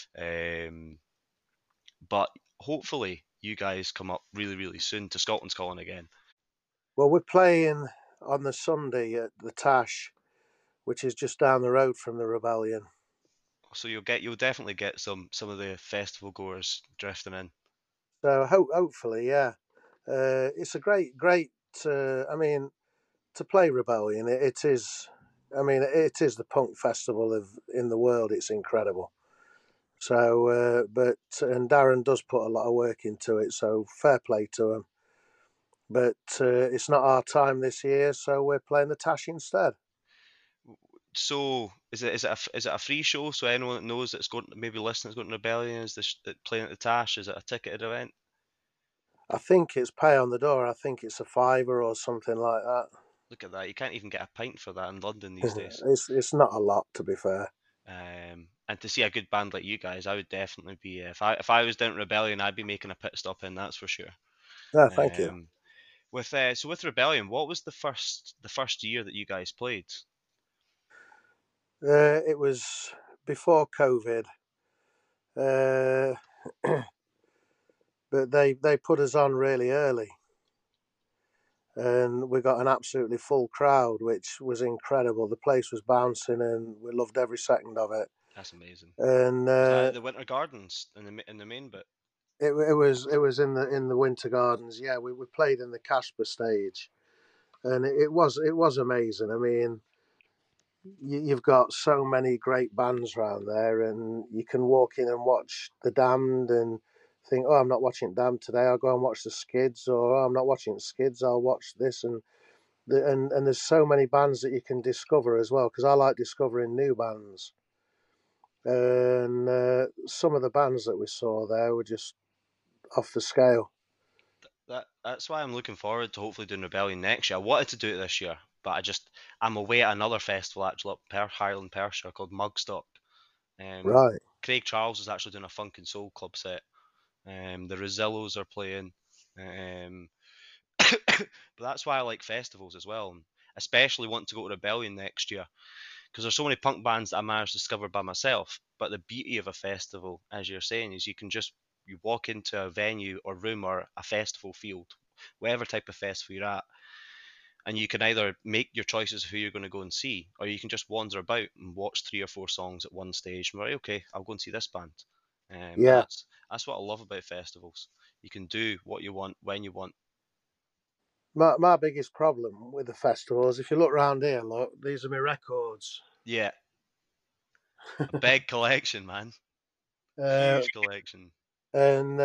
But hopefully you guys come up really, really soon to Scotland's Calling again. Well, we're playing on the Sunday at the Tash, which is just down the road from the Rebellion. So you'll definitely get some of the festival goers drifting in. So hopefully, yeah. It's a great. I mean, to play Rebellion, it is. I mean, it is the punk festival in the world. It's incredible. So, and Darren does put a lot of work into it. So fair play to him. But it's not our time this year, so we're playing the Tash instead. So is it a free show? So anyone that knows that's going to maybe listening that's going to Rebellion is this playing at the Tash? Is it a ticketed event? I think it's pay on the door. I think it's a £5 or something like that. Look at that! You can't even get a pint for that in London these days. It's not a lot, to be fair. And to see a good band like you guys, I would definitely be. If I was down at Rebellion, I'd be making a pit stop in. That's for sure. Yeah, thank you. With Rebellion, what was the first year that you guys played? It was before COVID, but they put us on really early, and we got an absolutely full crowd, which was incredible. The place was bouncing, and we loved every second of it. That's amazing. And was that the Winter Gardens in the main bit? It was in the Winter Gardens. Yeah, we played in the Casper stage, and it was amazing. I mean, you've got so many great bands around there, and you can walk in and watch the Damned and think, oh, I'm not watching Damned today. I'll go and watch the Skids, or oh, I'm not watching Skids. I'll watch this, and there's so many bands that you can discover as well. Because I like discovering new bands, and some of the bands that we saw there were just off the scale. That's why I'm looking forward to hopefully doing Rebellion next year. I wanted to do it this year, but I'm away at another festival actually up Highland Perthshire called Mugstock. Right. Craig Charles is actually doing a funk and soul club set. The Rosillos are playing. But that's why I like festivals as well, especially want to go to Rebellion next year because there's so many punk bands that I managed to discover by myself. But the beauty of a festival, as you're saying, is you walk into a venue or room or a festival field, whatever type of festival you're at, and you can either make your choices of who you're going to go and see, or you can just wander about and watch 3 or 4 songs at one stage. And right, okay, I'll go and see this band. Yeah, that's what I love about festivals. You can do what you want when you want. my biggest problem with the festivals, if you look around here, look, these are my records. Yeah, a big collection, man. Huge collection. And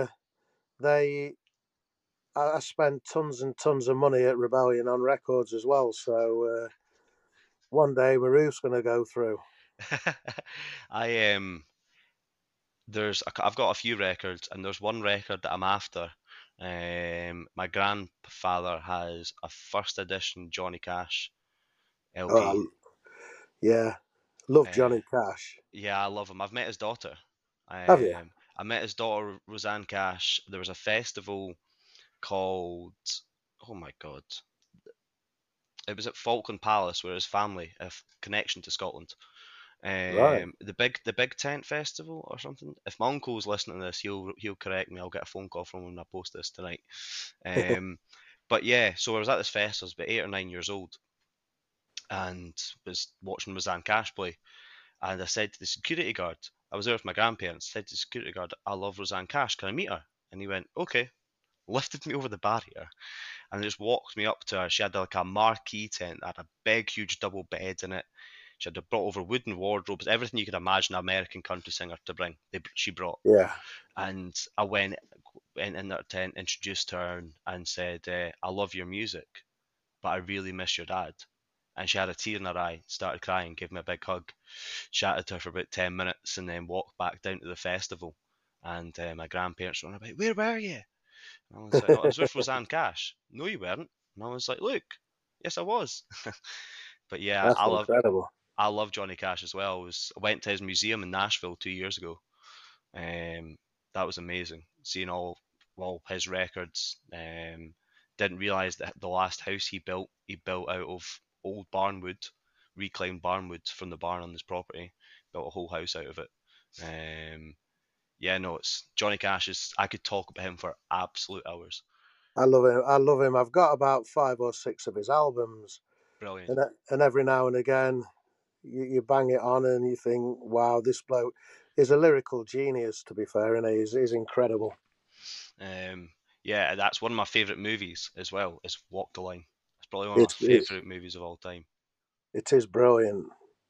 I spent tons and tons of money at Rebellion on records as well. So one day my roof's going to go through. I've got a few records, and there's one record that I'm after. My grandfather has a first edition Johnny Cash LP. Oh, yeah, love Johnny Cash. Yeah, I love him. I've met his daughter. Have you? I met his daughter, Roseanne Cash. There was a festival called, oh my god, it was at Falkland Palace, where his family have connection to Scotland. Right. The Big Tent Festival or something. If my uncle's listening to this, he'll correct me. I'll get a phone call from him when I post this tonight. But yeah, so I was at this festival. I was about 8 or 9 years old, and was watching Roseanne Cash play. And I said to the security guard, I was there with my grandparents. I said to the security guard, I love Roseanne Cash. Can I meet her? And he went, okay. lifted me over the barrier, and just walked me up to her. She had like a marquee tent, that had a big, huge double bed in it. She had brought over wooden wardrobes, everything you could imagine an American country singer to bring. She brought, Yeah. and I went in that tent, introduced her, and said, "I love your music, but I really miss your dad." And she had a tear in her eye, started crying, gave me a big hug, chatted to her for about 10 minutes, and then walked back down to the festival. And my grandparents were about, "Where were you?" And I was like, "Oh, I was with Rosanne Cash." "No, you weren't." And I was like, "Look, yes, I was." But yeah, That's incredible. I love Johnny Cash as well. I went to his museum in Nashville 2 years ago. That was amazing, seeing all his records. Didn't realize that the last house he built out of old barnwood, reclaimed barnwood from the barn on his property. Built a whole house out of it. Yeah, no, it's Johnny Cash. I could talk about him for absolute hours. I love him. I love him. I've got about 5 or 6 of his albums, Brilliant. and every now and again, you bang it on and you think, "Wow, this bloke is a lyrical genius." To be fair, and he's incredible. Yeah, that's one of my favourite movies as well. Is Walk the Line. It's probably one of my favourite movies of all time. It is brilliant.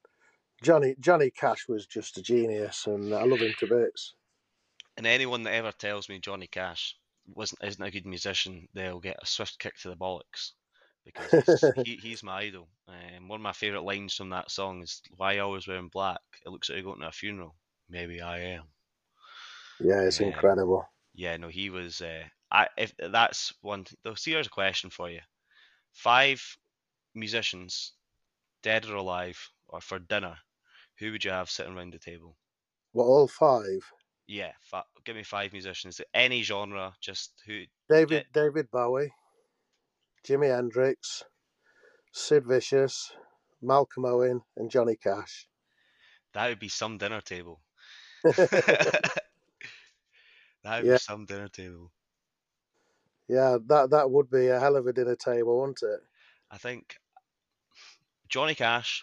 Johnny Cash was just a genius, and I love him to bits. And anyone that ever tells me Johnny Cash isn't a good musician, they'll get a swift kick to the bollocks, because he's my idol. One of my favourite lines from that song is, "Why you always wearing black? It looks like you're going to a funeral." "Maybe I am." Yeah, it's incredible. Yeah, no, he was. If that's one, so here's a question for you: 5 musicians, dead or alive, or for dinner, who would you have sitting around the table? What, all 5? Yeah, give me 5 musicians, any genre, just who. David Bowie, Jimi Hendrix, Sid Vicious, Malcolm Owen, and Johnny Cash. That would be some dinner table. That would be some dinner table. Yeah, that would be a hell of a dinner table, wouldn't it? I think Johnny Cash.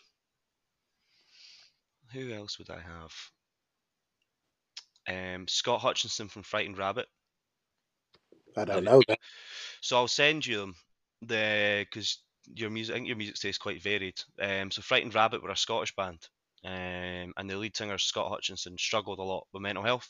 Who else would I have? Scott Hutchinson from Frightened Rabbit. I don't know that. So I'll send you them, because I think your music taste is quite varied. So Frightened Rabbit were a Scottish band, and the lead singer Scott Hutchinson struggled a lot with mental health.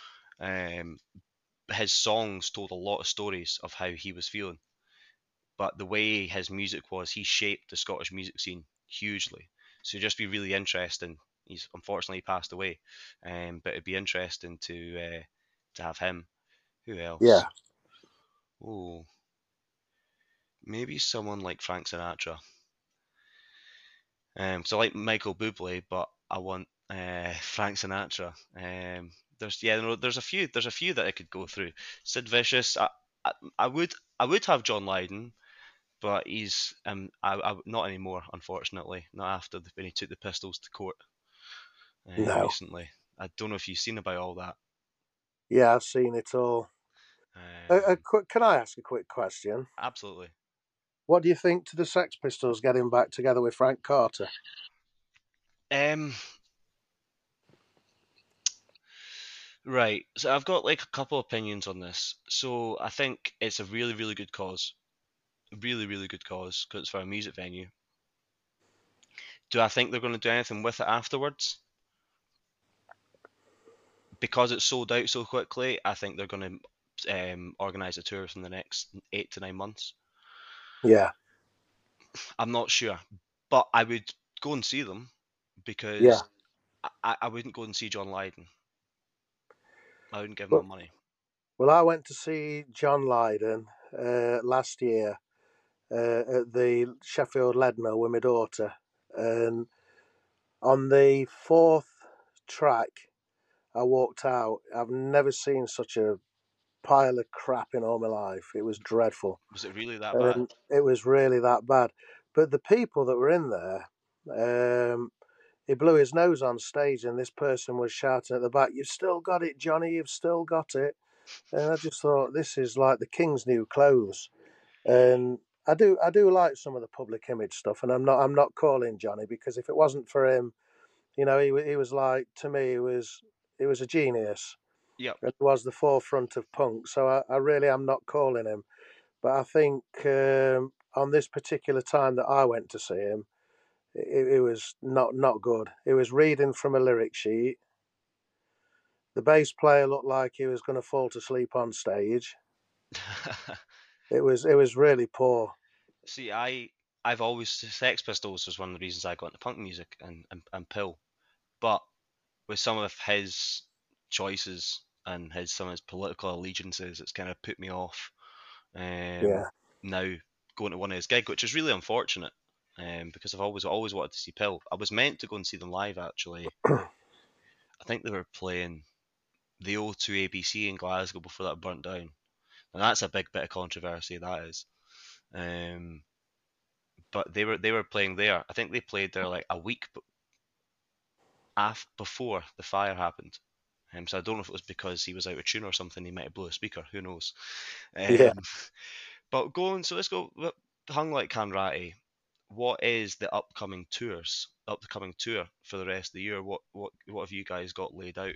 His songs told a lot of stories of how he was feeling, but the way his music was, he shaped the Scottish music scene hugely. So it'd just be really interesting. He's unfortunately passed away, but it'd be interesting to have him. Who else? Yeah. Oh, maybe someone like Frank Sinatra. So I like Michael Bublé, but I want Frank Sinatra. There's a few that I could go through. Sid Vicious. I would have John Lydon, but he's not anymore, unfortunately. Not after when he took the Pistols to court No. recently. I don't know if you've seen about all that. Yeah, I've seen it all. Can I ask a quick question? Absolutely. What do you think to the Sex Pistols getting back together with Frank Carter? Right. So I've got like a couple opinions on this. So I think it's a really, really good cause. Really, really good cause, because it's for a music venue. Do I think they're going to do anything with it afterwards? Because it's sold out so quickly, I think they're going to organise a tour in the next 8 to 9 months. Yeah. I'm not sure, but I would go and see them, because I wouldn't go and see John Lydon. I wouldn't give him my money. Well, I went to see John Lydon last year at the Sheffield Leadmill with my daughter, and on the 4th track, I walked out. I've never seen such a pile of crap in all my life. It was dreadful. Was it really that bad? It was really that bad. But the people that were in there, he blew his nose on stage, and this person was shouting at the back, "You've still got it, Johnny, you've still got it." And I just thought, this is like the king's new clothes. And I do like some of the public image stuff, and I'm not calling Johnny, because if it wasn't for him, he was like, to me, he was a genius. Yep. and was the forefront of punk. So I really am not calling him. But I think on this particular time that I went to see him, it was not good. He was reading from a lyric sheet. The bass player looked like he was going to fall to sleep on stage. It was really poor. See, I've always Sex Pistols was one of the reasons I got into punk music and Pill, but with some of his choices and some of his political allegiances, it's kind of put me off. Yeah. Now going to one of his gigs, which is really unfortunate, because I've always wanted to see Pill. I was meant to go and see them live actually. I think they were playing the O2 ABC in Glasgow before that burnt down, and that's a big bit of controversy. That is. But they were playing there. I think they played there like a week before the fire happened. So I don't know if it was because he was out of tune or something. He might have blew a speaker. Who knows? Yeah. But so let's go. Hung Like Canratti. What is the upcoming tour for the rest of the year? What have you guys got laid out?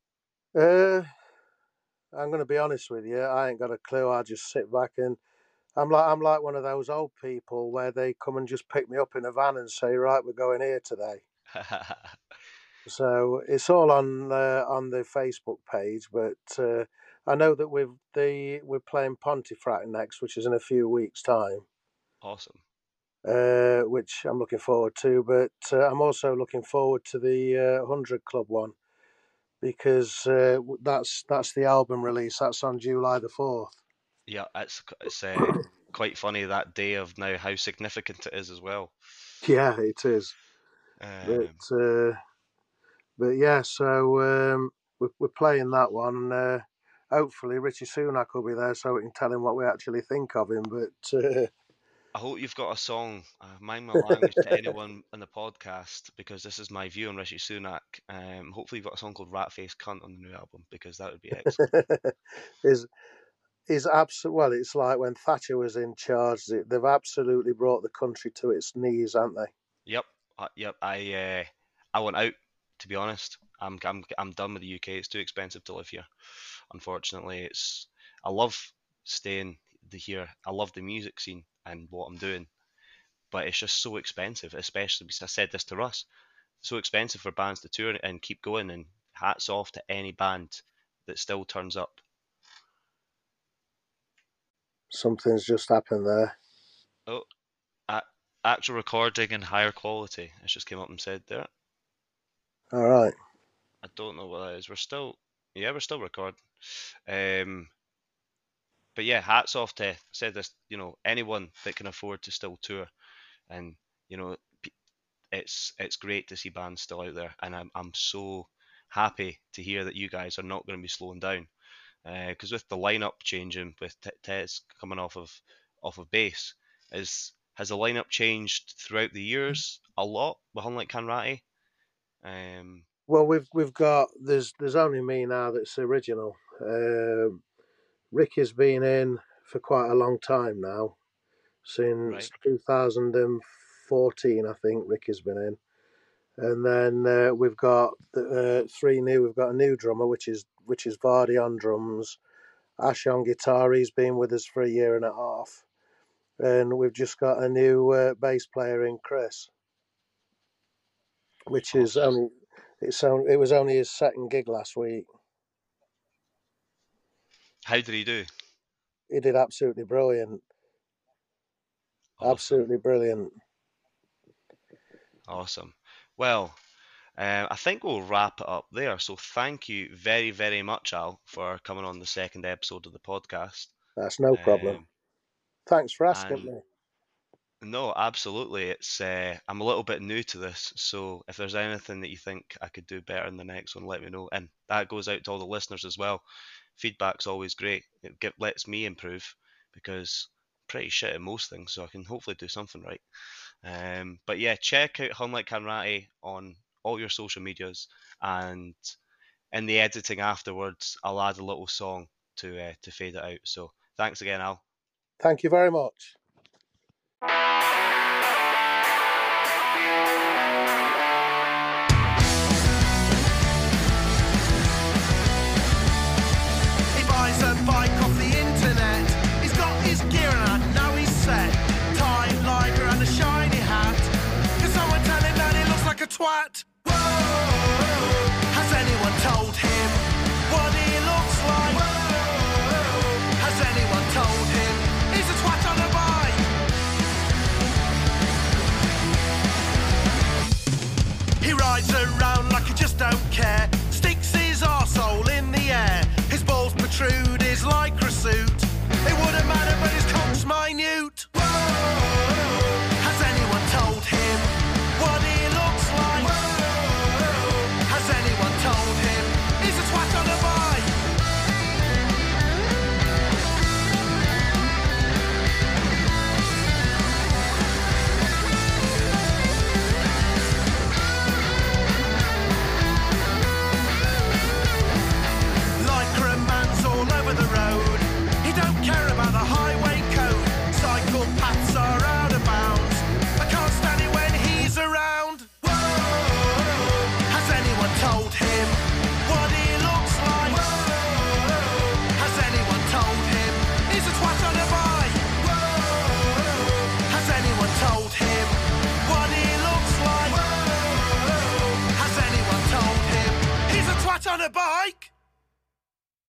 I'm going to be honest with you. I ain't got a clue. I just sit back and I'm like one of those old people where they come and just pick me up in a van and say, right, we're going here today. So it's all on the Facebook page, but I know that we're playing Pontefract next, which is in a few weeks' time. Awesome. Which I'm looking forward to, but I'm also looking forward to the 100 Club one because that's the album release. That's on July the 4th. Yeah, it's quite funny that day of now how significant it is as well. Yeah, it is. But yeah, so we're playing that one. Hopefully, Richie Sunak will be there so we can tell him what we actually think of him. But I hope you've got a song. Mind my language to anyone on the podcast because this is my view on Richie Sunak. Hopefully, you've got a song called Rat Face Cunt on the new album because that would be excellent. is absolute. Well, it's like when Thatcher was in charge. They've absolutely brought the country to its knees, haven't they? Yep. I want out. To be honest, I'm done with the UK. It's too expensive to live here. Unfortunately, I love staying here. I love the music scene and what I'm doing, but it's just so expensive. Especially because I said this to Russ, so expensive for bands to tour and keep going. And hats off to any band that still turns up. Something's just happened there. Oh, actual recording and higher quality. It just came up and said there. All right. I don't know what that is. We're still recording. But yeah, hats off to, I said this, anyone that can afford to still tour, and it's great to see bands still out there, and I'm so happy to hear that you guys are not going to be slowing down, because with the lineup changing, with Tez coming off of bass, has the lineup changed throughout the years a lot with Hung Like Canratti? Well, we've got there's only me now that's original. Ricky's been in for quite a long time now, since 2014, I think. Ricky's been in, and then we've got three new. We've got a new drummer, which is Vardy on drums, Ash on guitar. He's been with us for a year and a half, and we've just got a new bass player in Chris, which is only. It was only his second gig last week. How did he do? He did absolutely brilliant. Awesome. Absolutely brilliant. Awesome. Well, I think we'll wrap it up there. So thank you very, very much, Al, for coming on the second episode of the podcast. That's no problem. Thanks for asking me. No, absolutely. It's I'm a little bit new to this, so if there's anything that you think I could do better in the next one, let me know. And that goes out to all the listeners as well. Feedback's always great. It lets me improve because I'm pretty shit at most things, so I can hopefully do something right. But yeah, check out Hung Like Canratti on all your social medias, and in the editing afterwards, I'll add a little song to fade it out. So thanks again, Al. Thank you very much. minute.